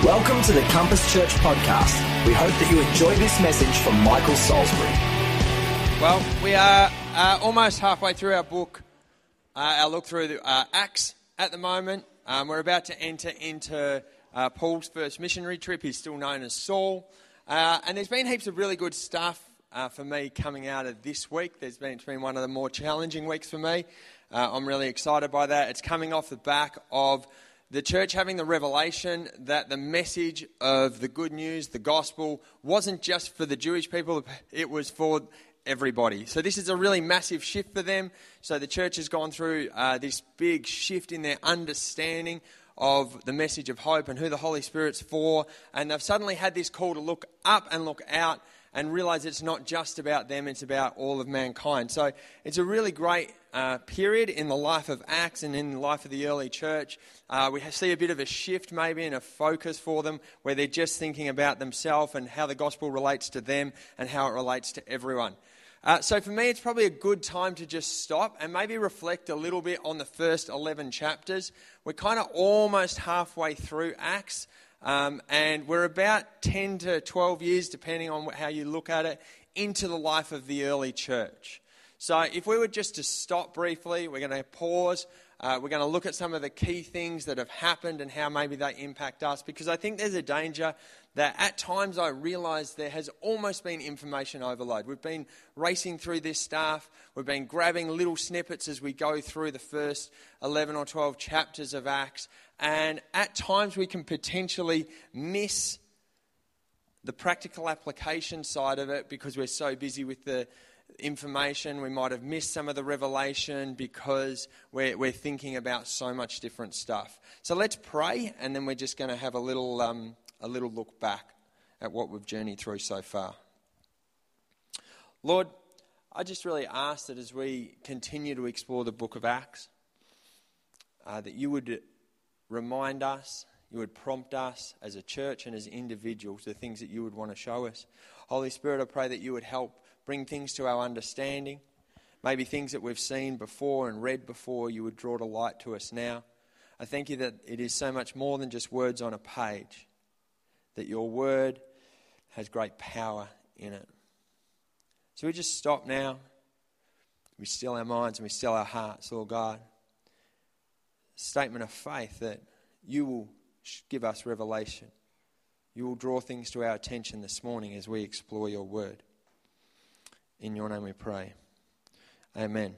Welcome to the Compass Church podcast. We hope that you enjoy this message from Michael Salisbury. Well, we are almost halfway through our book, our look through Acts at the moment. We're about to enter into Paul's first missionary trip. He's still known as Saul. And there's been heaps of really good stuff for me coming out of this week. It's been one of the more challenging weeks for me. I'm really excited by that. It's coming off the back of the church having the revelation that the message of the good news, the gospel, wasn't just for the Jewish people, it was for everybody. So this is a really massive shift for them. So the church has gone through this big shift in their understanding of the message of hope and who the Holy Spirit's for. And they've suddenly had this call to look up and look out and realize it's not just about them, it's about all of mankind. So it's a really great period in the life of Acts and in the life of the early church. We see a bit of a shift maybe in a focus for them where they're just thinking about themselves and how the gospel relates to them and how it relates to everyone. So for me, it's probably a good time to just stop and maybe reflect a little bit on the first 11 chapters. We're kind of almost halfway through Acts. And we're about 10 to 12 years, depending on how you look at it, into the life of the early church. So if we were just to stop briefly, we're going to pause. We're going to look at some of the key things that have happened and how maybe they impact us. Because I think there's a danger that at times I realise there has almost been information overload. We've been racing through this stuff. We've been grabbing little snippets as we go through the first 11 or 12 chapters of Acts. And at times we can potentially miss the practical application side of it because we're so busy with the information. We might have missed some of the revelation because we're thinking about so much different stuff. So let's pray, and then we're just going to have a little look back at what we've journeyed through so far. Lord, I just really ask that as we continue to explore the book of Acts, that you would remind us, you would prompt us as a church and as individuals, the things that you would want to show us. Holy Spirit, I pray that you would help bring things to our understanding. Maybe things that we've seen before and read before, you would draw to light to us now. I thank you that it is so much more than just words on a page, that your word has great power in it. So we just stop now. We still our minds and we still our hearts, Lord God. Statement of faith that you will give us revelation. You will draw things to our attention this morning as we explore your word. In your name we pray. Amen.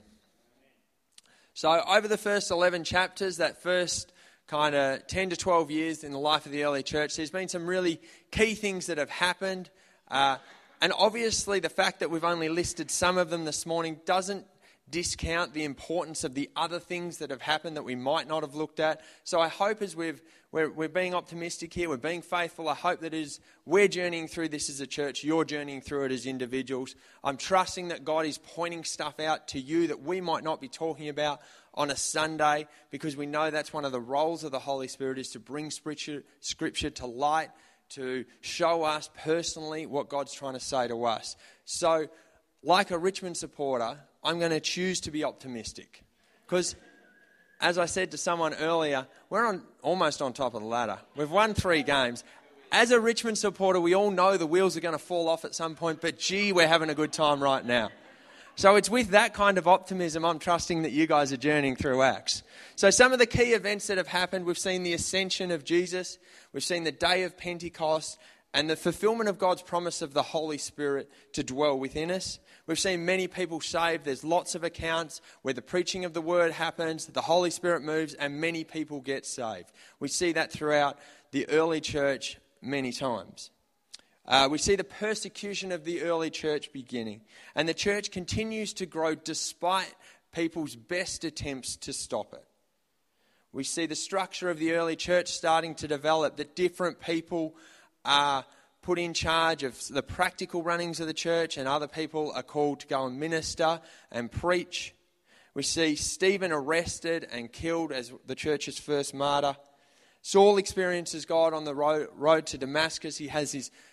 So over the first 11 chapters, that first kind of 10 to 12 years in the life of the early church, there's been some really key things that have happened. And obviously the fact that we've only listed some of them this morning doesn't discount the importance of the other things that have happened that we might not have looked at. So I hope as we're being optimistic here, we're being faithful, I hope that as we're journeying through this as a church, you're journeying through it as individuals. I'm trusting that God is pointing stuff out to you that we might not be talking about on a Sunday, because we know that's one of the roles of the Holy Spirit, is to bring scripture to light, to show us personally what God's trying to say to us. So like a Richmond supporter, I'm going to choose to be optimistic. Because, as I said to someone earlier, we're almost on top of the ladder. We've won 3 games. As a Richmond supporter, we all know the wheels are going to fall off at some point, but gee, we're having a good time right now. So it's with that kind of optimism I'm trusting that you guys are journeying through Acts. So some of the key events that have happened, we've seen the ascension of Jesus, we've seen the day of Pentecost, and the fulfillment of God's promise of the Holy Spirit to dwell within us. We've seen many people saved. There's lots of accounts where the preaching of the word happens, the Holy Spirit moves, and many people get saved. We see that throughout the early church many times. We see the persecution of the early church beginning, and the church continues to grow despite people's best attempts to stop it. We see the structure of the early church starting to develop, that different people are put in charge of the practical runnings of the church, and other people are called to go and minister and preach. We see Stephen arrested and killed as the church's first martyr. Saul experiences God on the road to Damascus. He has his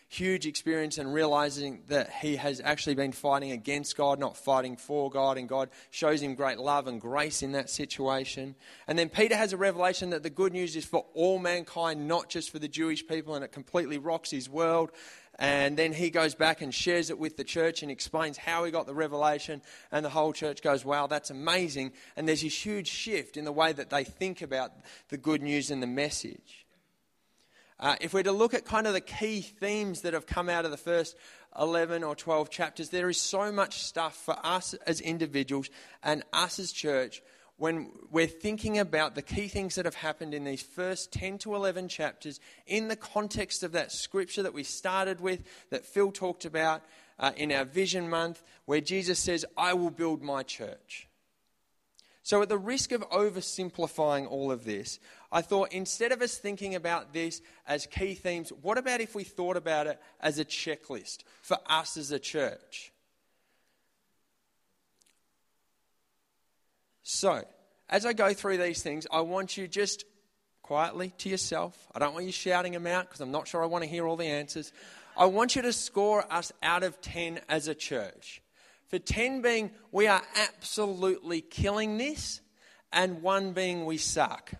huge experience and realizing that he has actually been fighting against God, not fighting for God, and God shows him great love and grace in that situation. And then Peter has a revelation that the good news is for all mankind, not just for the Jewish people, and it completely rocks his world. And then he goes back and shares it with the church and explains how he got the revelation. And the whole church goes, wow, that's amazing. And there's this huge shift in the way that they think about the good news and the message. If we're to look at kind of the key themes that have come out of the first 11 or 12 chapters, there is so much stuff for us as individuals and us as church when we're thinking about the key things that have happened in these first 10 to 11 chapters in the context of that scripture that we started with, that Phil talked about in our Vision Month, where Jesus says, I will build my church. So at the risk of oversimplifying all of this, I thought instead of us thinking about this as key themes, what about if we thought about it as a checklist for us as a church? So, as I go through these things, I want you just quietly to yourself. I don't want you shouting them out because I'm not sure I want to hear all the answers. I want you to score us out of 10 as a church. For 10 being, we are absolutely killing this, and 1 being, we suck.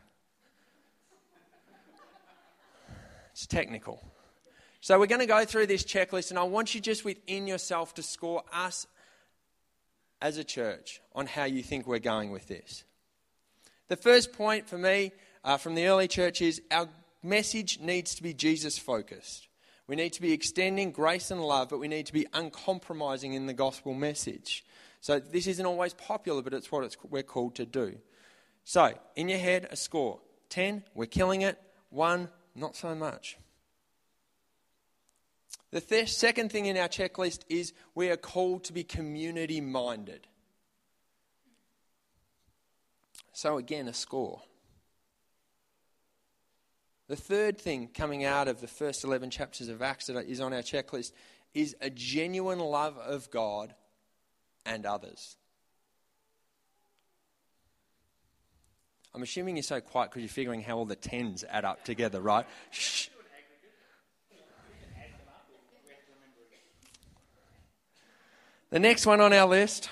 It's technical. So we're going to go through this checklist, and I want you just within yourself to score us as a church on how you think we're going with this. The first point for me from the early church is our message needs to be Jesus-focused. We need to be extending grace and love, but we need to be uncompromising in the gospel message. So this isn't always popular, but it's what we're called to do. So, in your head, a score. 10, we're killing it. 1, not so much. The second thing in our checklist is we are called to be community-minded. So again, a score. The third thing coming out of the first 11 chapters of Acts that is on our checklist is a genuine love of God and others. I'm assuming you're so quiet because you're figuring how all the 10s add up together, right? Shh. The next one on our list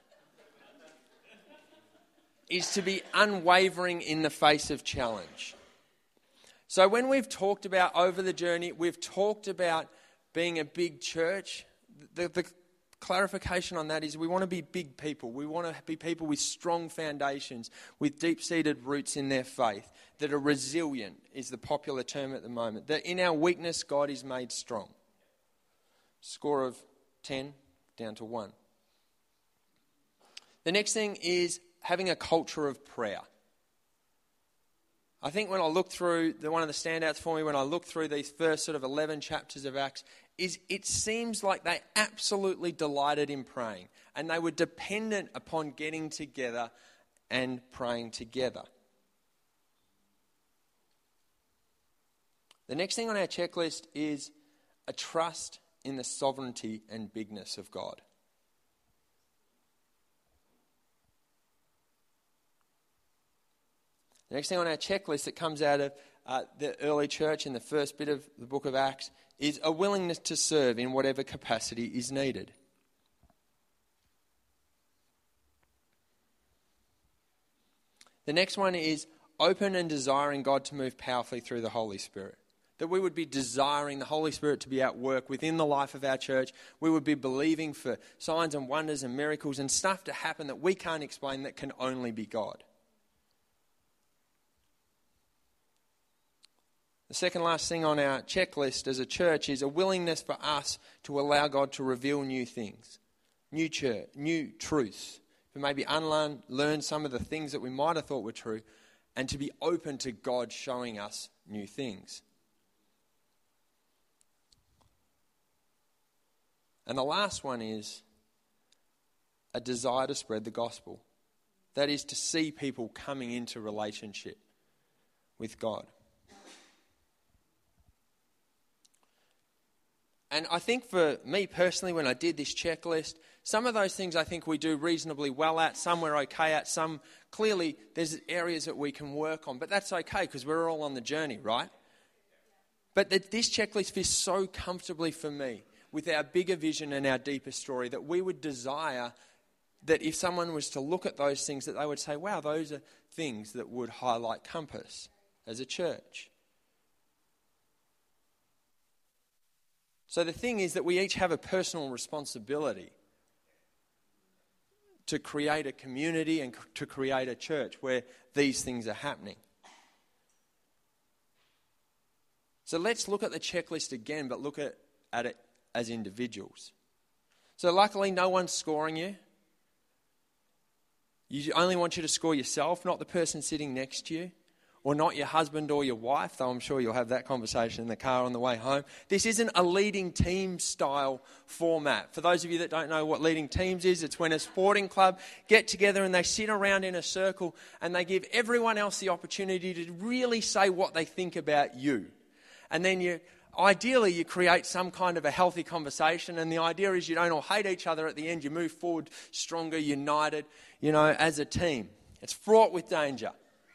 is to be unwavering in the face of challenge. So when we've talked about over the journey, we've talked about being a big church. The clarification on that is we want to be big people. We want to be people with strong foundations, with deep-seated roots in their faith, that are resilient is the popular term at the moment. That in our weakness, God is made strong. Score of 10. Down to 1. The next thing is having a culture of prayer. I think when I look through, one of the standouts for me when I look through these first sort of 11 chapters of Acts is it seems like they absolutely delighted in praying and they were dependent upon getting together and praying together. The next thing on our checklist is a trust in the sovereignty and bigness of God. The next thing on our checklist that comes out of the early church in the first bit of the book of Acts is a willingness to serve in whatever capacity is needed. The next one is open and desiring God to move powerfully through the Holy Spirit. That we would be desiring the Holy Spirit to be at work within the life of our church. We would be believing for signs and wonders and miracles and stuff to happen that we can't explain, that can only be God. The second last thing on our checklist as a church is a willingness for us to allow God to reveal new things, new truths, to maybe unlearn some of the things that we might have thought were true, and to be open to God showing us new things. And the last one is a desire to spread the gospel. That is to see people coming into relationship with God. And I think for me personally, when I did this checklist, some of those things I think we do reasonably well at, some we're okay at, some clearly there's areas that we can work on. But that's okay because we're all on the journey, right? But that this checklist fits so comfortably for me with our bigger vision and our deeper story that we would desire that if someone was to look at those things, that they would say, wow, those are things that would highlight Compass as a church. So the thing is that we each have a personal responsibility to create a community and to create a church where these things are happening. So let's look at the checklist again, but look at it as individuals. So luckily, no one's scoring you. You only want you to score yourself, not the person sitting next to you, or not your husband or your wife, though I'm sure you'll have that conversation in the car on the way home. This isn't a leading team style format. For those of you that don't know what leading teams is, it's when a sporting club get together and they sit around in a circle and they give everyone else the opportunity to really say what they think about you. And then ideally you create some kind of a healthy conversation, and the idea is you don't all hate each other at the end. You move forward stronger, united, as a team. It's fraught with danger.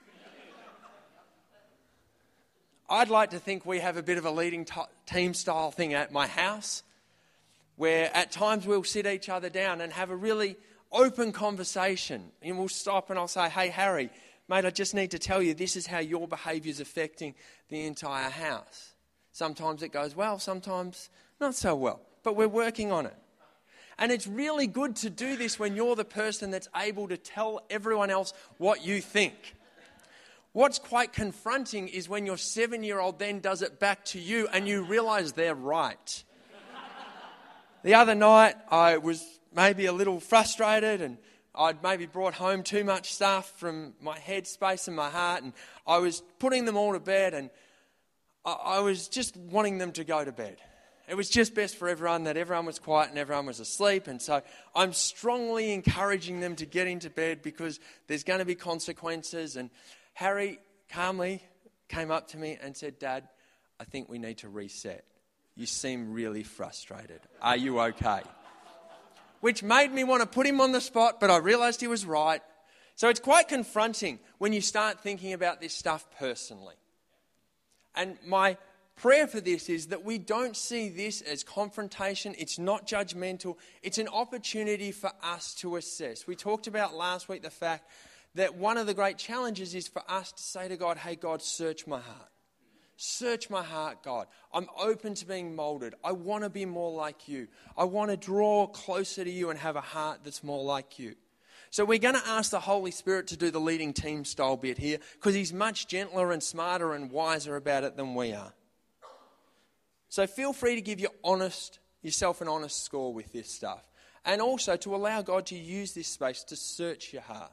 I'd like to think we have a bit of a leading team style thing at my house, where at times we'll sit each other down and have a really open conversation. And we'll stop and I'll say, hey, Harry, mate, I just need to tell you, this is how your behaviour is affecting the entire house. Sometimes it goes well, sometimes not so well, but we're working on it. And it's really good to do this when you're the person that's able to tell everyone else what you think. What's quite confronting is when your 7-year-old then does it back to you and you realise they're right. The other night I was maybe a little frustrated and I'd maybe brought home too much stuff from my head space and my heart, and I was putting them all to bed, and I was just wanting them to go to bed. It was just best for everyone that everyone was quiet and everyone was asleep, and so I'm strongly encouraging them to get into bed because there's going to be consequences. And Harry calmly came up to me and said, Dad, I think we need to reset. You seem really frustrated. Are you okay? Which made me want to put him on the spot, but I realised he was right. So it's quite confronting when you start thinking about this stuff personally. And my prayer for this is that we don't see this as confrontation. It's not judgmental. It's an opportunity for us to assess. We talked about last week the fact that one of the great challenges is for us to say to God, hey, God, search my heart. Search my heart, God. I'm open to being molded. I want to be more like you. I want to draw closer to you and have a heart that's more like you. So we're going to ask the Holy Spirit to do the leading team style bit here because he's much gentler and smarter and wiser about it than we are. So feel free to give yourself an honest score with this stuff, and also to allow God to use this space to search your heart.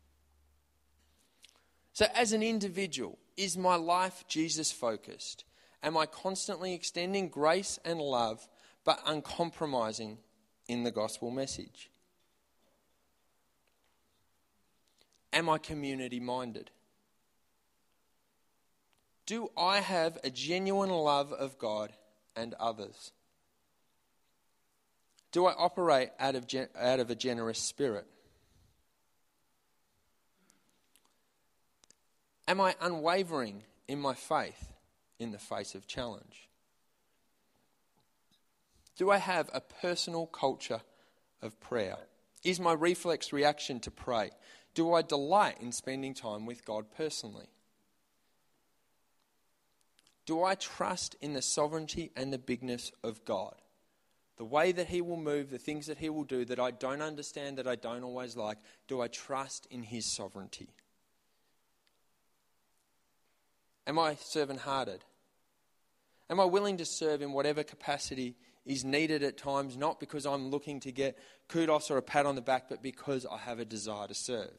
So as an individual, is my life Jesus-focused? Am I constantly extending grace and love but uncompromising in the gospel message? Am I community-minded? Do I have a genuine love of God and others? Do I operate out of a generous spirit? Am I unwavering in my faith in the face of challenge? Do I have a personal culture of prayer? Is my reflex reaction to pray? Do I delight in spending time with God personally? Do I trust in the sovereignty and the bigness of God? The way that he will move, the things that he will do that I don't understand, that I don't always like, do I trust in his sovereignty? Am I servant-hearted? Am I willing to serve in whatever capacity is needed at times, not because I'm looking to get kudos or a pat on the back, but because I have a desire to serve?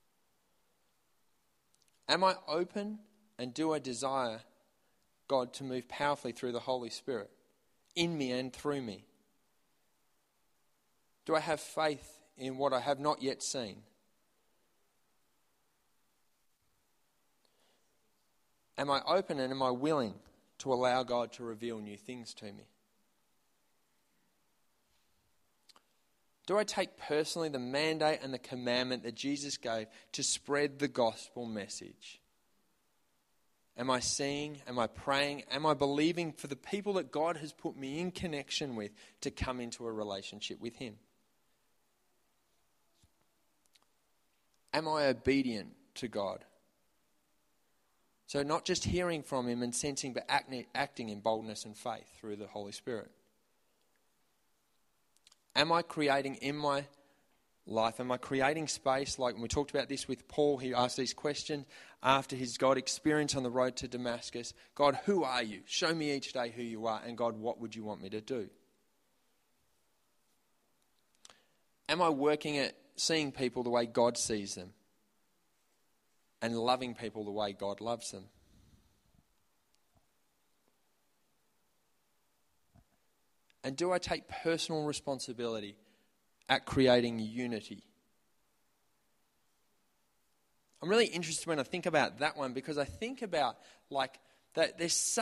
Am I open, and do I desire God to move powerfully through the Holy Spirit in me and through me? Do I have faith in what I have not yet seen? Am I open and am I willing to allow God to reveal new things to me? Do I take personally the mandate and the commandment that Jesus gave to spread the gospel message? Am I seeing? Am I praying? Am I believing for the people that God has put me in connection with to come into a relationship with Him? Am I obedient to God? So not just hearing from Him and sensing, but acting in boldness and faith through the Holy Spirit. Am I creating in my life? Am I creating space? Like when we talked about this with Paul, he asked these questions after his God experience on the road to Damascus. God, who are you? Show me each day who you are. And God, what would you want me to do? Am I working at seeing people the way God sees them and loving people the way God loves them? And do I take personal responsibility at creating unity? I'm really interested when I think about that one, because I think about like that there's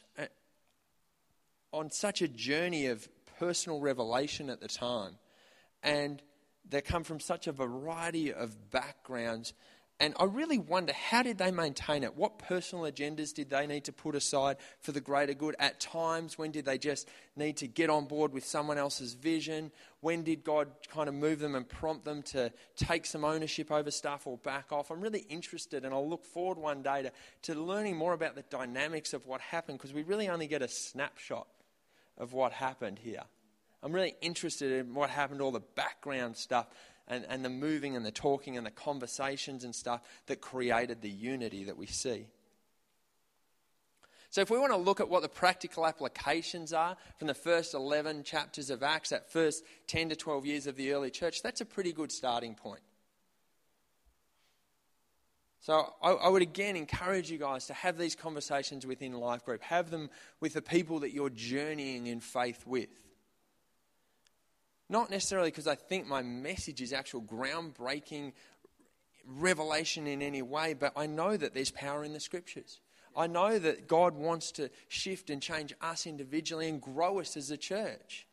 on such a journey of personal revelation at the time, and they come from such a variety of backgrounds. And I really wonder, how did they maintain it? What personal agendas did they need to put aside for the greater good? At times, when did they just need to get on board with someone else's vision? When did God kind of move them and prompt them to take some ownership over stuff or back off? I'm really interested, and I'll look forward one day to learning more about the dynamics of what happened, because we really only get a snapshot of what happened here. I'm really interested in what happened, all the background stuff, and the moving and the talking and the conversations and stuff that created the unity that we see. So if we want to look at what the practical applications are from the first 11 chapters of Acts, that first 10 to 12 years of the early church, that's a pretty good starting point. So I would again encourage you guys to have these conversations within Life Group. Have them with the people that you're journeying in faith with. Not necessarily because I think my message is actual groundbreaking revelation in any way, but I know that there's power in the Scriptures. I know that God wants to shift and change us individually and grow us as a church.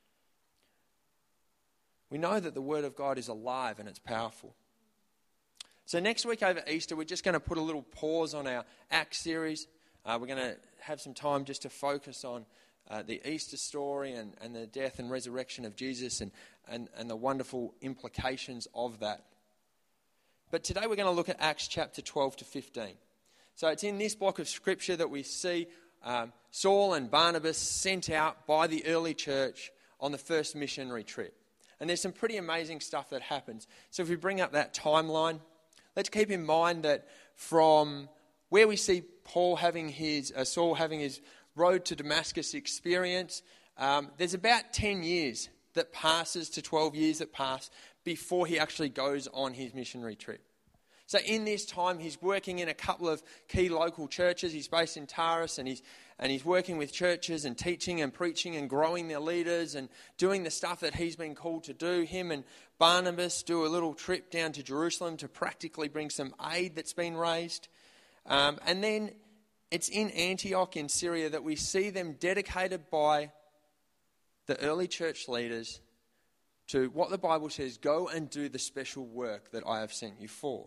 We know that the Word of God is alive and it's powerful. So next week over Easter, we're just going to put a little pause on our Acts series. We're going to have some time just to focus on the Easter story and the death and resurrection of Jesus and the wonderful implications of that. But today we're going to look at Acts chapter 12 to 15. So it's in this block of scripture that we see Saul and Barnabas sent out by the early church on the first missionary trip. And there's some pretty amazing stuff that happens. So if we bring up that timeline, let's keep in mind that from where we see Saul having his road to Damascus experience, there's about 10 years that passes to 12 years that pass before he actually goes on his missionary trip. So in this time, he's working in a couple of key local churches. He's based in Taurus, and he's working with churches and teaching and preaching and growing their leaders and doing the stuff that he's been called to do. Him and Barnabas do a little trip down to Jerusalem to practically bring some aid that's been raised. And then it's in Antioch in Syria that we see them dedicated by the early church leaders to what the Bible says, go and do the special work that I have sent you for.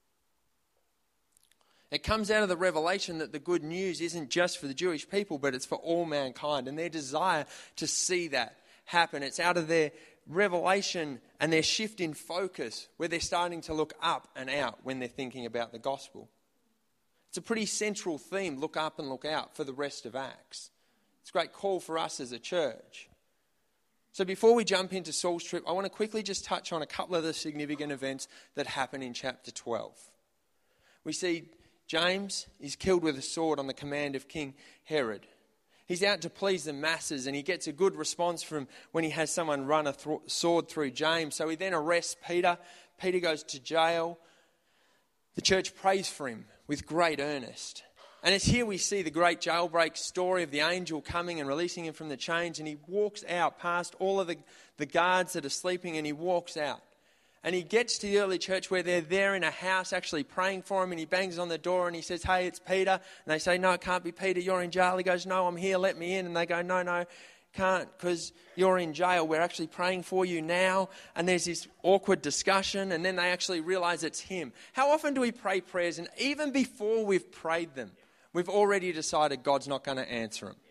It comes out of the revelation that the good news isn't just for the Jewish people, but it's for all mankind, and their desire to see that happen. It's out of their revelation and their shift in focus where they're starting to look up and out when they're thinking about the gospel. It's a pretty central theme, look up and look out, for the rest of Acts. It's a great call for us as a church. So before we jump into Saul's trip, I want to quickly just touch on a couple of the significant events that happen in chapter 12. We see James is killed with a sword on the command of King Herod. He's out to please the masses, and he gets a good response from when he has someone run a sword through James. So he then arrests Peter. Peter goes to jail. The church prays for him with great earnest. And it's here we see the great jailbreak story of the angel coming and releasing him from the chains. And he walks out past all of the guards that are sleeping, and he walks out. And he gets to the early church where they're there in a house actually praying for him, and he bangs on the door and he says, "Hey, it's Peter." And they say, "No, it can't be Peter, you're in jail." He goes, "No, I'm here, let me in." And they go, No, can't, because you're in jail. We're actually praying for you now." And there's this awkward discussion, and then they actually realize it's him. How often do we pray prayers, and even before we've prayed them, we've already decided God's not going to answer them.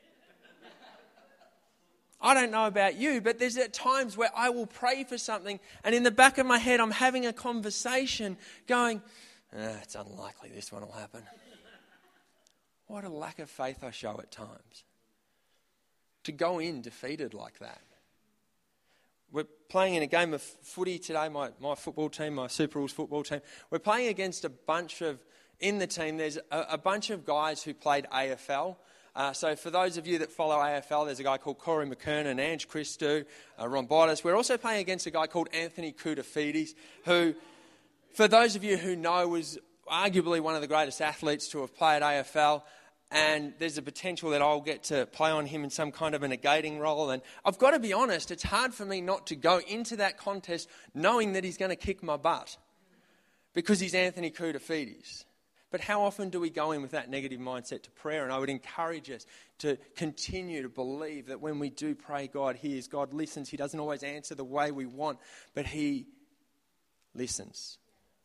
I don't know about you, but there's at times where I will pray for something and in the back of my head I'm having a conversation going, it's unlikely this one will happen. What a lack of faith I show at times. To go in defeated like that. We're playing in a game of footy today, my football team, my Super Rules football team. We're playing against in the team, there's a bunch of guys who played AFL. So for those of you that follow AFL, there's a guy called Corey McKernan, Ange Christou, Ron Bottas. We're also playing against a guy called Anthony Koutoufides, who, for those of you who know, was arguably one of the greatest athletes to have played AFL. And there's a potential that I'll get to play on him in some kind of a negating role. And I've got to be honest, it's hard for me not to go into that contest knowing that he's going to kick my butt because he's Anthony Koutoufides. But how often do we go in with that negative mindset to prayer? And I would encourage us to continue to believe that when we do pray, God hears, God listens. He doesn't always answer the way we want, but he listens.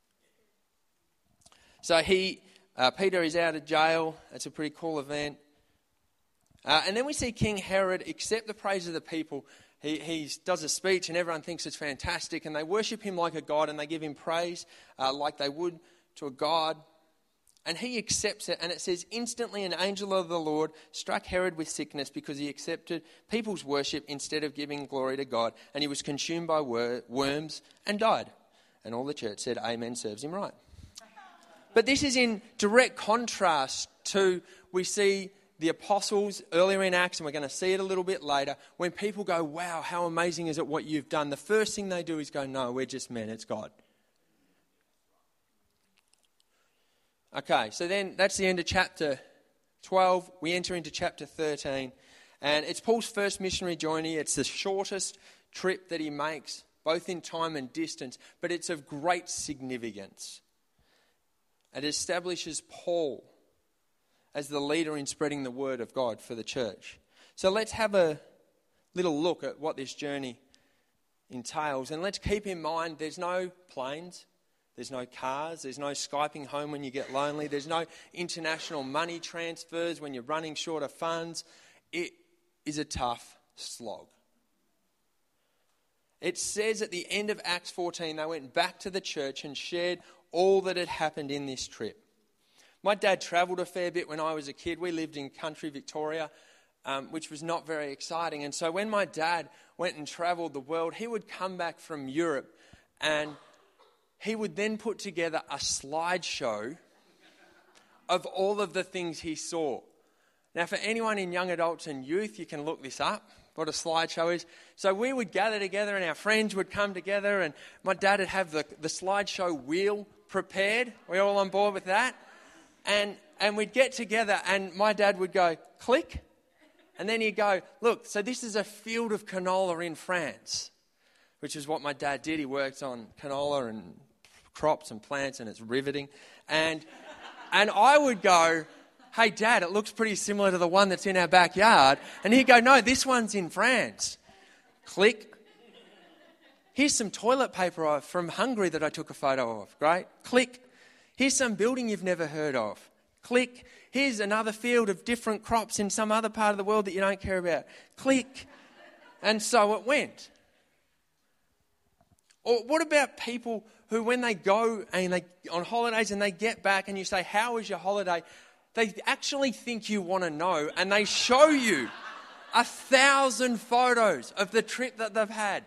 So Peter is out of jail. That's a pretty cool event. And then we see King Herod accept the praise of the people. He does a speech and everyone thinks it's fantastic and they worship him like a god and they give him praise like they would to a god. And he accepts it, and it says, instantly an angel of the Lord struck Herod with sickness because he accepted people's worship instead of giving glory to God. And he was consumed by worms and died. And all the church said, amen, serves him right. But this is in direct contrast to, we see the apostles earlier in Acts, and we're going to see it a little bit later, when people go, wow, how amazing is it what you've done? The first thing they do is go, no, we're just men, it's God. Okay, so then that's the end of chapter 12. We enter into chapter 13. And it's Paul's first missionary journey. It's the shortest trip that he makes, both in time and distance, but it's of great significance. It establishes Paul as the leader in spreading the word of God for the church. So let's have a little look at what this journey entails. And let's keep in mind there's no planes. There's no cars, there's no Skyping home when you get lonely, there's no international money transfers when you're running short of funds. It is a tough slog. It says at the end of Acts 14, they went back to the church and shared all that had happened in this trip. My dad travelled a fair bit when I was a kid. We lived in country Victoria, which was not very exciting. And so when my dad went and travelled the world, he would come back from Europe and he would then put together a slideshow of all of the things he saw. Now, for anyone in young adults and youth, you can look this up, what a slideshow is. So we would gather together and our friends would come together and my dad would have the slideshow wheel prepared. We're all on board with that. And we'd get together and my dad would go, click. And then he'd go, look, so this is a field of canola in France, which is what my dad did. He worked on canola and crops and plants, and it's riveting. And I would go, hey, Dad, it looks pretty similar to the one that's in our backyard. And he'd go, no, this one's in France. Click. Here's some toilet paper from Hungary that I took a photo of. Great. Click. Here's some building you've never heard of. Click. Here's another field of different crops in some other part of the world that you don't care about. Click. And so it went. Or what about people who, when they go and they on holidays and they get back and you say, how was your holiday? They actually think you want to know and they show you 1,000 photos of the trip that they've had.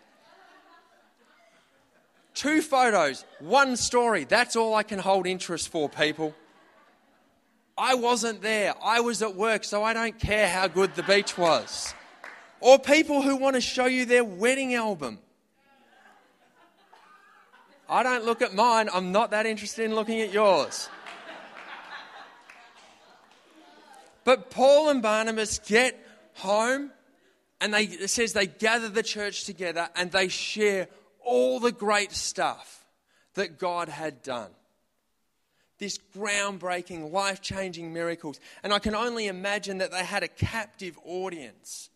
2 photos, 1 story. That's all I can hold interest for, people. I wasn't there. I was at work, so I don't care how good the beach was. Or people who want to show you their wedding album. I don't look at mine. I'm not that interested in looking at yours. But Paul and Barnabas get home and it says they gather the church together and they share all the great stuff that God had done. This groundbreaking, life-changing miracles. And I can only imagine that they had a captive audience.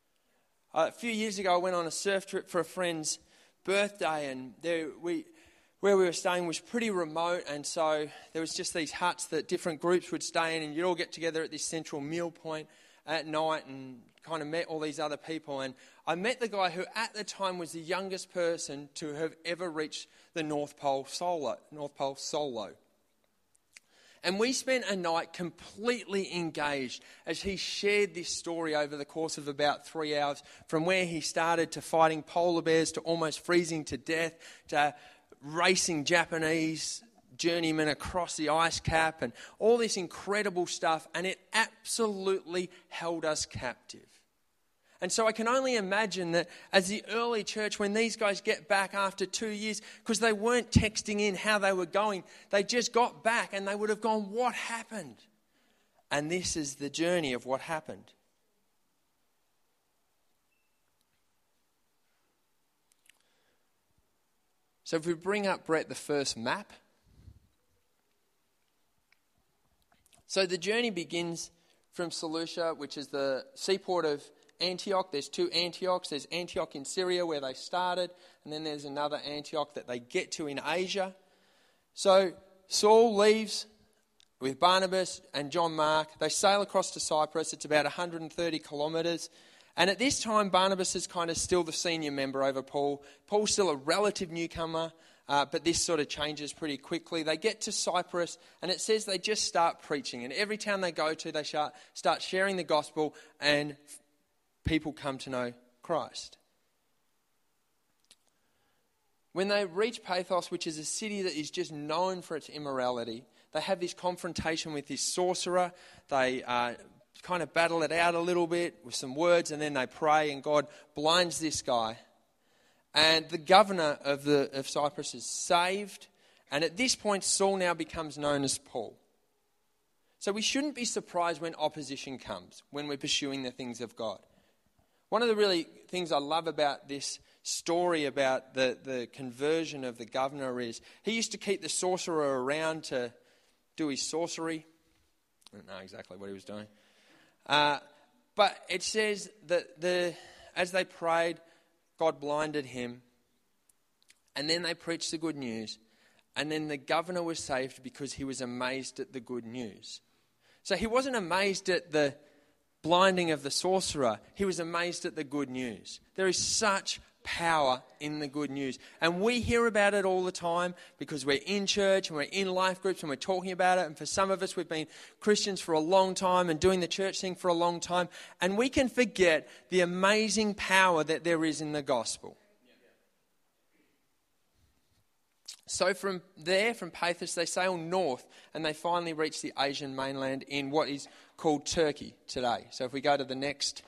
A few years ago, I went on a surf trip for a friend's birthday, and where we were staying was pretty remote, and so there was just these huts that different groups would stay in, and you'd all get together at this central meal point at night and kind of met all these other people. And I met the guy who at the time was the youngest person to have ever reached the North Pole solo. And we spent a night completely engaged as he shared this story over the course of about 3 hours, from where he started to fighting polar bears, to almost freezing to death, to racing Japanese journeymen across the ice cap, and all this incredible stuff. And it absolutely held us captive. And so I can only imagine that as the early church, when these guys get back after 2 years, because they weren't texting in how they were going, they just got back and they would have gone, what happened? And this is the journey of what happened. So if we bring up, Brett, the first map. So the journey begins from Seleucia, which is the seaport of Antioch. There's 2 Antiochs. There's Antioch in Syria, where they started, and then there's another Antioch that they get to in Asia. So Saul leaves with Barnabas and John Mark. They sail across to Cyprus. It's about 130 kilometres. And at this time, Barnabas is kind of still the senior member over Paul. Paul's still a relative newcomer, but this sort of changes pretty quickly. They get to Cyprus, and it says they just start preaching. And every town they go to, they start sharing the gospel, and people come to know Christ. When they reach Paphos, which is a city that is just known for its immorality, they have this confrontation with this sorcerer. They kind of battle it out a little bit with some words, and then they pray, and God blinds this guy. And the governor of Cyprus is saved, and at this point Saul now becomes known as Paul. So we shouldn't be surprised when opposition comes, when we're pursuing the things of God. One of the really things I love about this story about the conversion of the governor is he used to keep the sorcerer around to do his sorcery. I don't know exactly what he was doing. But it says that as they prayed, God blinded him, and then they preached the good news, and then the governor was saved because he was amazed at the good news. So he wasn't amazed at the blinding of the sorcerer, he was amazed at the good news. There is such power in the good news. And we hear about it all the time because we're in church and we're in life groups and we're talking about it. And for some of us, we've been Christians for a long time and doing the church thing for a long time. And we can forget the amazing power that there is in the gospel. So from there, from Paphos, they sail north and they finally reach the Asian mainland in what is called Turkey today. So if we go to the next.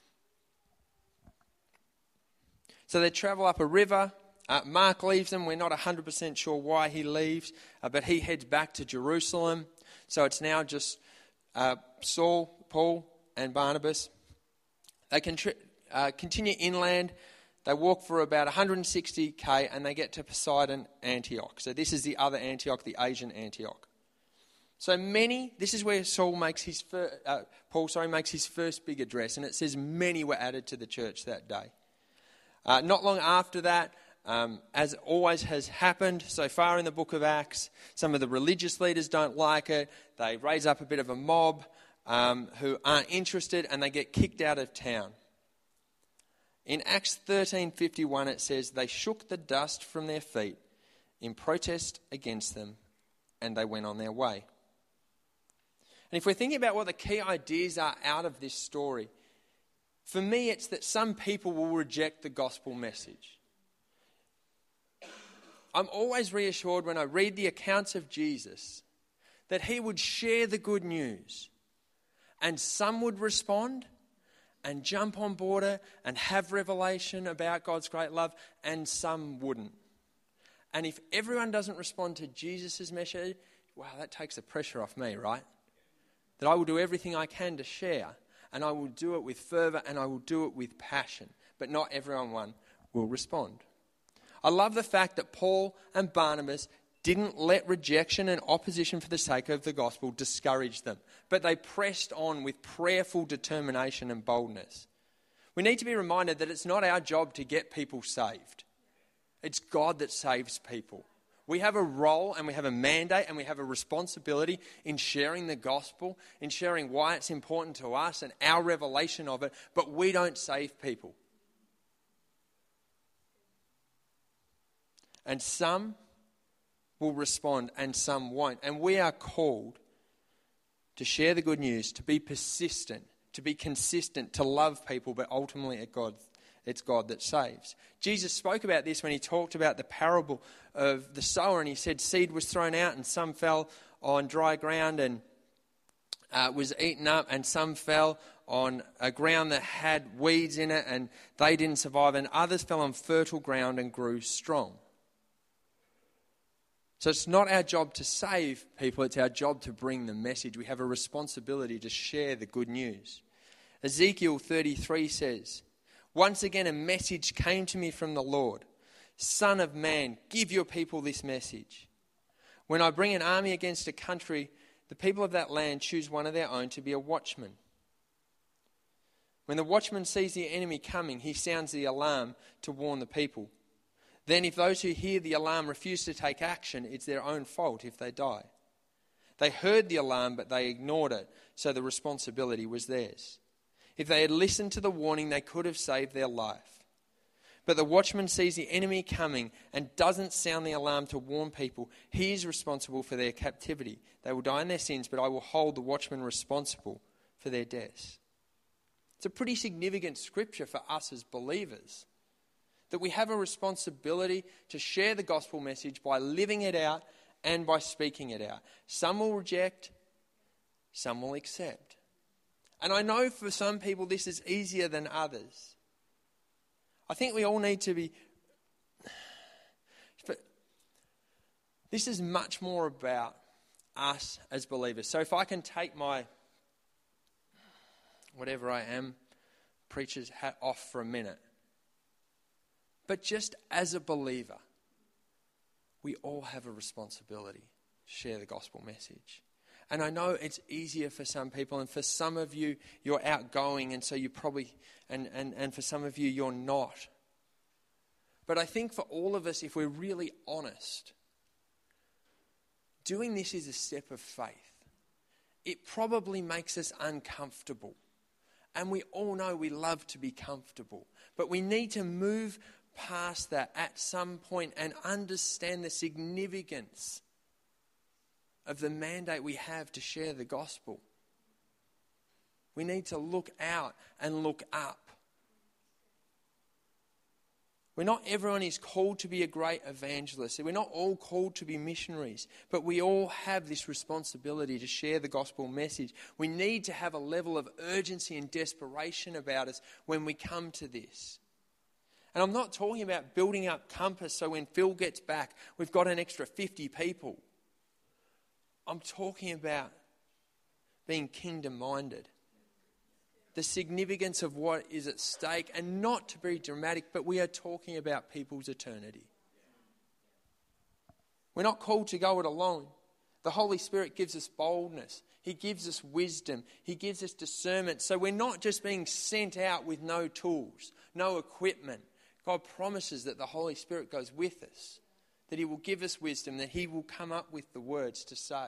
So they travel up a river. Mark leaves them. We're not 100% sure why he leaves, but he heads back to Jerusalem. So it's now just Saul, Paul, and Barnabas. They continue inland. They walk for about 160k and they get to Poseidon, Antioch. So this is the other Antioch, the Asian Antioch. So this is where Paul makes his first big address, and it says many were added to the church that day. Not long after that, as always has happened so far in the book of Acts, some of the religious leaders don't like it. They raise up a bit of a mob who aren't interested, and they get kicked out of town. In Acts 13:51 it says, they shook the dust from their feet in protest against them, and they went on their way. And if we're thinking about what the key ideas are out of this story, for me it's that some people will reject the gospel message. I'm always reassured when I read the accounts of Jesus that he would share the good news, and some would respond and jump on board it and have revelation about God's great love, and some wouldn't. And if everyone doesn't respond to Jesus' message, wow, that takes the pressure off me, right? That I will do everything I can to share, and I will do it with fervour, and I will do it with passion, but not everyone will respond. I love the fact that Paul and Barnabas didn't let rejection and opposition for the sake of the gospel discourage them, but they pressed on with prayerful determination and boldness. We need to be reminded that it's not our job to get people saved. It's God that saves people. We have a role and we have a mandate and we have a responsibility in sharing the gospel, in sharing why it's important to us and our revelation of it, but we don't save people. And some will respond and some won't. And we are called to share the good news, to be persistent, to be consistent, to love people, but ultimately it's God that saves. Jesus spoke about this when he talked about the parable of the sower, and he said seed was thrown out and some fell on dry ground and was eaten up, and some fell on a ground that had weeds in it and they didn't survive, and others fell on fertile ground and grew strong. So it's not our job to save people, it's our job to bring the message. We have a responsibility to share the good news. Ezekiel 33 says, "Once again a message came to me from the Lord. Son of man, give your people this message. When I bring an army against a country, the people of that land choose one of their own to be a watchman. When the watchman sees the enemy coming, he sounds the alarm to warn the people. Then if those who hear the alarm refuse to take action, it's their own fault if they die. They heard the alarm, but they ignored it, so the responsibility was theirs. If they had listened to the warning, they could have saved their life. But the watchman sees the enemy coming and doesn't sound the alarm to warn people. He is responsible for their captivity. They will die in their sins, but I will hold the watchman responsible for their deaths." It's a pretty significant scripture for us as believers, that we have a responsibility to share the gospel message by living it out and by speaking it out. Some will reject, some will accept. And I know for some people this is easier than others. I think we all need to be... This is much more about us as believers. So if I can take my, whatever I am, preacher's hat off for a minute. But just as a believer, we all have a responsibility to share the gospel message. And I know it's easier for some people, and for some of you, you're outgoing, and so you probably, and for some of you, you're not. But I think for all of us, if we're really honest, doing this is a step of faith. It probably makes us uncomfortable. And we all know we love to be comfortable. But we need to move past that at some point and understand the significance of the mandate we have to share the gospel. We need to look out and look up. Not everyone is called to be a great evangelist. We're not all called to be missionaries, but we all have this responsibility to share the gospel message. We need to have a level of urgency and desperation about us when we come to this. And I'm not talking about building up Compass so when Phil gets back, we've got an extra 50 people. I'm talking about being kingdom-minded. The significance of what is at stake, and not to be dramatic, but we are talking about people's eternity. We're not called to go it alone. The Holy Spirit gives us boldness. He gives us wisdom. He gives us discernment. So we're not just being sent out with no tools, no equipment. God promises that the Holy Spirit goes with us, that He will give us wisdom, that He will come up with the words to say.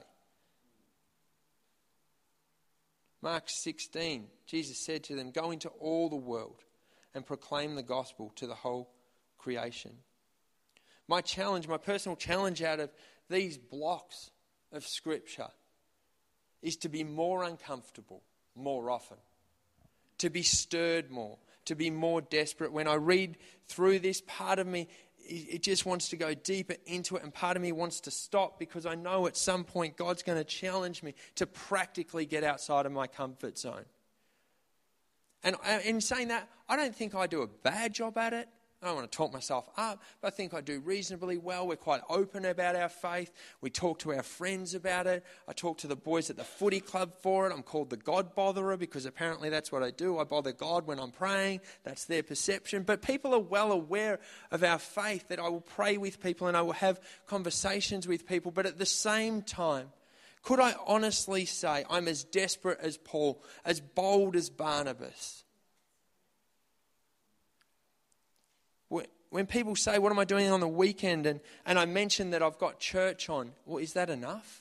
Mark 16, Jesus said to them, "Go into all the world and proclaim the gospel to the whole creation." My challenge, my personal challenge out of these blocks of Scripture is to be more uncomfortable more often, to be stirred more, to be more desperate. When I read through this, part of me, it just wants to go deeper into it, and part of me wants to stop because I know at some point God's going to challenge me to practically get outside of my comfort zone. And in saying that, I don't think I do a bad job at it. I don't want to talk myself up, but I think I do reasonably well. We're quite open about our faith. We talk to our friends about it. I talk to the boys at the footy club for it. I'm called the God botherer because apparently that's what I do. I bother God when I'm praying. That's their perception. But people are well aware of our faith, that I will pray with people and I will have conversations with people. But at the same time, could I honestly say I'm as desperate as Paul, as bold as Barnabas? when people say, what am I doing on the weekend? And I mention that I've got church on, well, is that enough?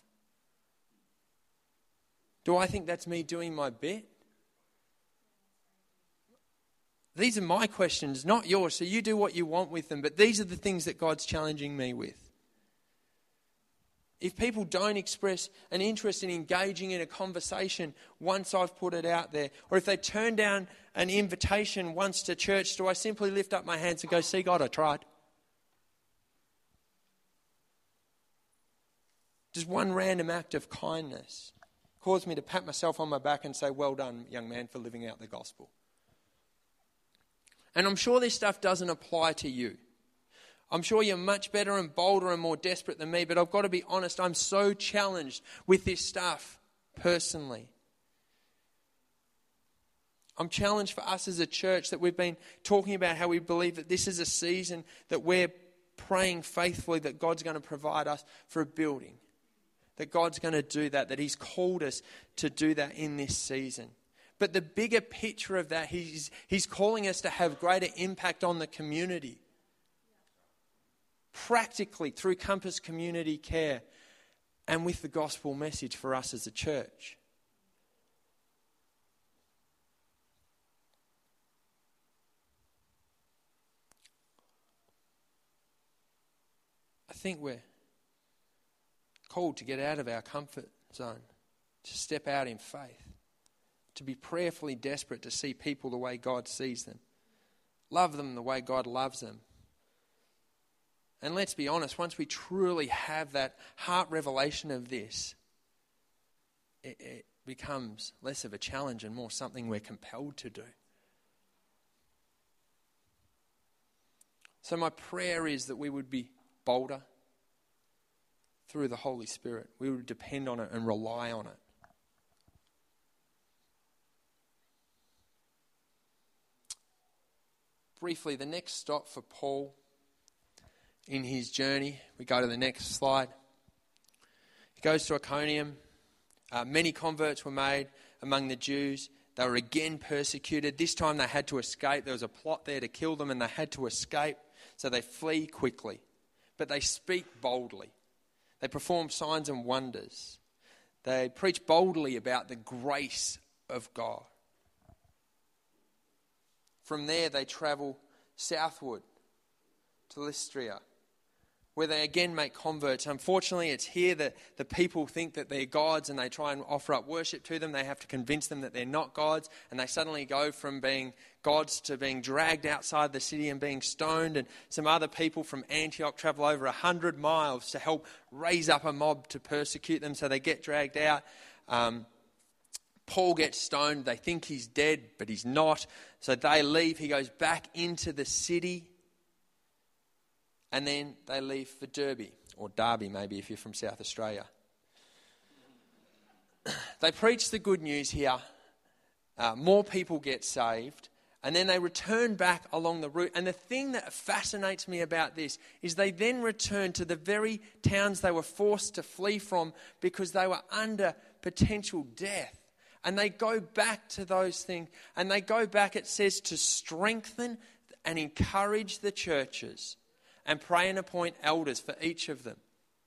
Do I think that's me doing my bit? These are my questions, not yours. So you do what you want with them. But these are the things that God's challenging me with. If people don't express an interest in engaging in a conversation once I've put it out there, or if they turn down an invitation once to church, do I simply lift up my hands and go, see God, I tried? Just one random act of kindness cause me to pat myself on my back and say, well done, young man, for living out the gospel. And I'm sure this stuff doesn't apply to you. I'm sure you're much better and bolder and more desperate than me, but I've got to be honest, I'm so challenged with this stuff personally. I'm challenged for us as a church that we've been talking about how we believe that this is a season that we're praying faithfully that God's going to provide us for a building. That God's going to do that He's called us to do that in this season. But the bigger picture of that, He's calling us to have greater impact on the community. Practically through Compass Community Care and with the gospel message for us as a church. I think we're called to get out of our comfort zone, to step out in faith, to be prayerfully desperate to see people the way God sees them, love them the way God loves them. And let's be honest, once we truly have that heart revelation of this, it becomes less of a challenge and more something we're compelled to do. So my prayer is that we would be bolder through the Holy Spirit. We would depend on it and rely on it. Briefly, the next stop for Paul in his journey, we go to the next slide. He goes to Iconium. Many converts were made among the Jews. They were again persecuted. This time they had to escape. There was a plot there to kill them and they had to escape. So they flee quickly. But they speak boldly. They perform signs and wonders. They preach boldly about the grace of God. From there they travel southward to Lystra, where they again make converts. Unfortunately, it's here that the people think that they're gods and they try and offer up worship to them. They have to convince them that they're not gods, and they suddenly go from being gods to being dragged outside the city and being stoned. And some other people from Antioch travel over 100 miles to help raise up a mob to persecute them, so they get dragged out. Paul gets stoned. They think he's dead, but he's not. So they leave. He goes back into the city. And then they leave for Derby, or Derby maybe if you're from South Australia. They preach the good news here. More people get saved. And then they return back along the route. And the thing that fascinates me about this is they then return to the very towns they were forced to flee from because they were under potential death. And they go back to those things. And they go back, it says, to strengthen and encourage the churches and pray and appoint elders for each of them.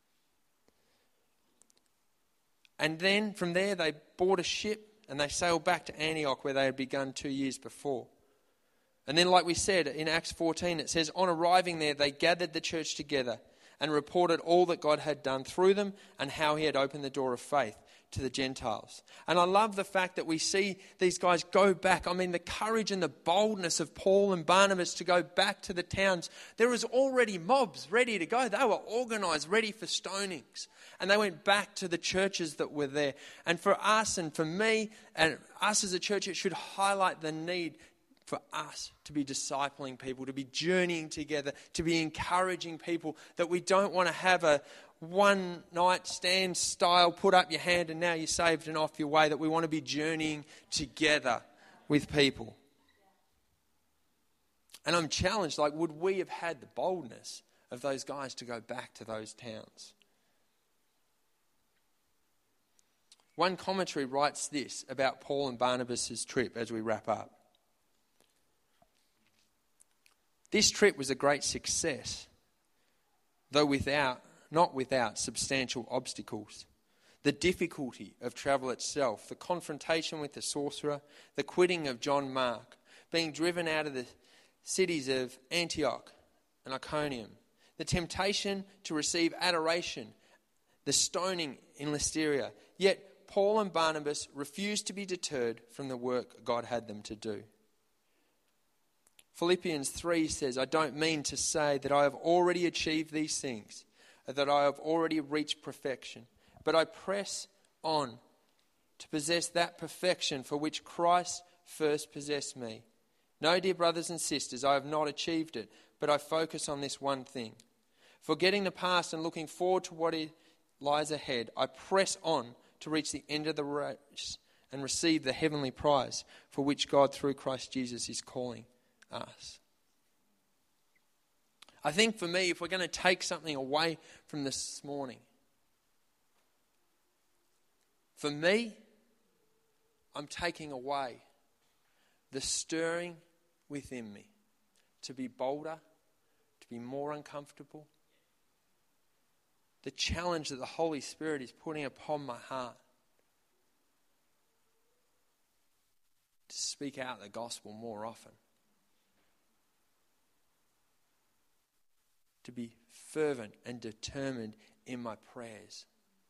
And then from there they board a ship and they sailed back to Antioch where they had begun 2 years before. And then, like we said, in Acts 14 it says, on arriving there they gathered the church together and reported all that God had done through them and how He had opened the door of faith to the Gentiles. And I love the fact that we see these guys go back. I mean, the courage and the boldness of Paul and Barnabas to go back to the towns. There was already mobs ready to go. They were organised, ready for stonings. And they went back to the churches that were there. And for us and for me and us as a church, it should highlight the need for us to be discipling people, to be journeying together, to be encouraging people, that we don't want to have a one night stand style, put up your hand and now you're saved and off your way, that we want to be journeying together with people. And I'm challenged, like, would we have had the boldness of those guys to go back to those towns? One commentary writes this about Paul and Barnabas' trip as we wrap up. This trip was a great success, though not without substantial obstacles. The difficulty of travel itself, the confrontation with the sorcerer, the quitting of John Mark, being driven out of the cities of Antioch and Iconium, the temptation to receive adoration, the stoning in Lystra. Yet Paul and Barnabas refused to be deterred from the work God had them to do. Philippians 3 says, I don't mean to say that I have already achieved these things, or that I have already reached perfection, but I press on to possess that perfection for which Christ first possessed me. No, dear brothers and sisters, I have not achieved it, but I focus on this one thing. Forgetting the past and looking forward to what lies ahead, I press on to reach the end of the race and receive the heavenly prize for which God through Christ Jesus is calling us. I think for me, if we're going to take something away from this morning, for me, I'm taking away the stirring within me to be bolder, to be more uncomfortable. The challenge that the Holy Spirit is putting upon my heart to speak out the gospel more often. To be fervent and determined in my prayers.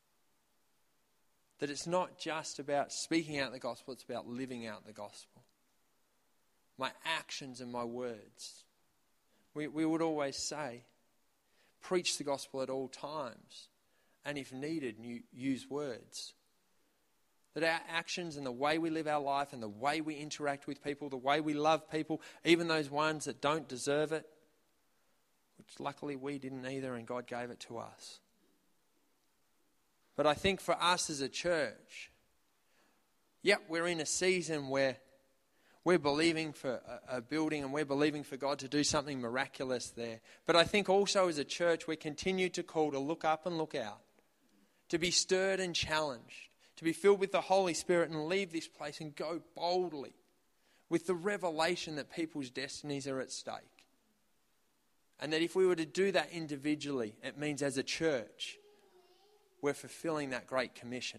That it's not just about speaking out the gospel, it's about living out the gospel. My actions and my words. We would always say, preach the gospel at all times, and if needed, use words. That our actions and the way we live our life and the way we interact with people, the way we love people, even those ones that don't deserve it, which luckily we didn't either, and God gave it to us. But I think for us as a church, we're in a season where we're believing for a building and we're believing for God to do something miraculous there. But I think also as a church, we're continued to call to look up and look out, to be stirred and challenged, to be filled with the Holy Spirit and leave this place and go boldly with the revelation that people's destinies are at stake. And that if we were to do that individually, it means as a church, we're fulfilling that great commission.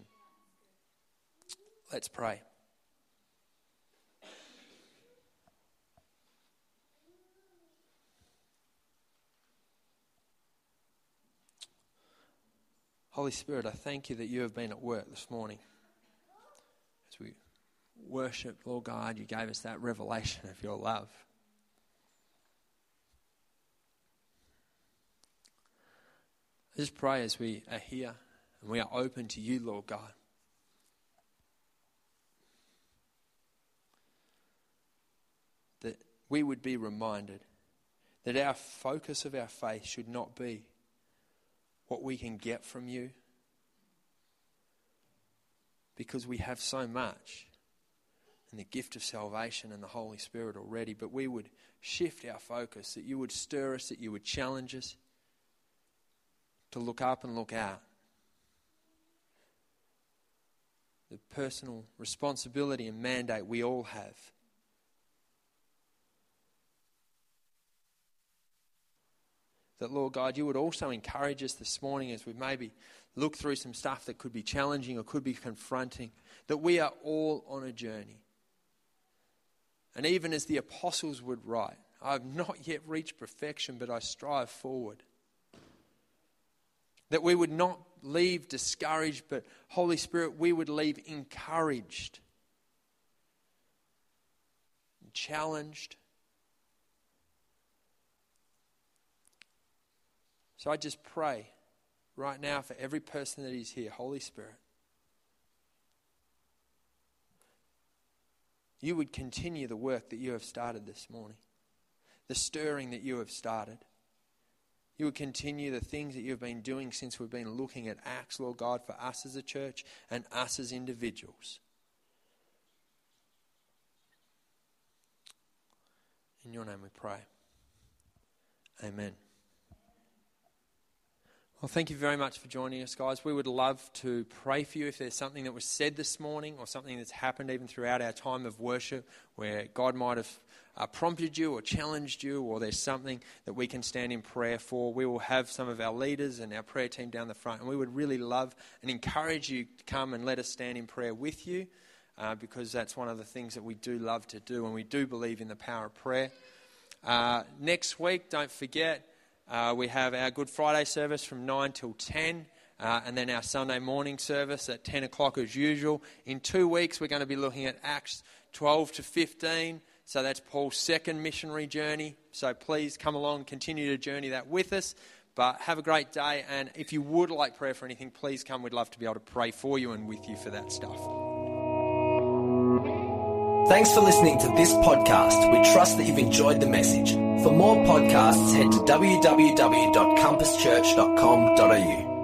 Let's pray. Holy Spirit, I thank you that you have been at work this morning. As we worship, Lord God, you gave us that revelation of your love. I just pray as we are here and we are open to you, Lord God, that we would be reminded that our focus of our faith should not be what we can get from you, because we have so much and the gift of salvation and the Holy Spirit already, but we would shift our focus, that you would stir us, that you would challenge us to look up and look out. The personal responsibility and mandate we all have. That, Lord God, you would also encourage us this morning as we maybe look through some stuff that could be challenging or could be confronting, that we are all on a journey. And even as the apostles would write, I have not yet reached perfection, but I strive forward. That we would not leave discouraged, but Holy Spirit, we would leave encouraged, challenged. So I just pray right now for every person that is here, Holy Spirit, you would continue the work that you have started this morning, the stirring that you have started. You would continue the things that you've been doing since we've been looking at Acts, Lord God, for us as a church and us as individuals. In your name we pray. Amen. Well, thank you very much for joining us, guys. We would love to pray for you if there's something that was said this morning or something that's happened even throughout our time of worship where God might have prompted you or challenged you, or there's something that we can stand in prayer for. We will have some of our leaders and our prayer team down the front, and we would really love and encourage you to come and let us stand in prayer with you, because that's one of the things that we do love to do, and we do believe in the power of prayer. Next week, don't forget, we have our Good Friday service from 9 till 10, and then our Sunday morning service at 10 o'clock as usual. In 2 weeks, we're going to be looking at Acts 12 to 15. So that's Paul's second missionary journey. So please come along, continue to journey that with us. But have a great day. And if you would like prayer for anything, please come. We'd love to be able to pray for you and with you for that stuff. Thanks for listening to this podcast. We trust that you've enjoyed the message. For more podcasts, head to www.compasschurch.com.au.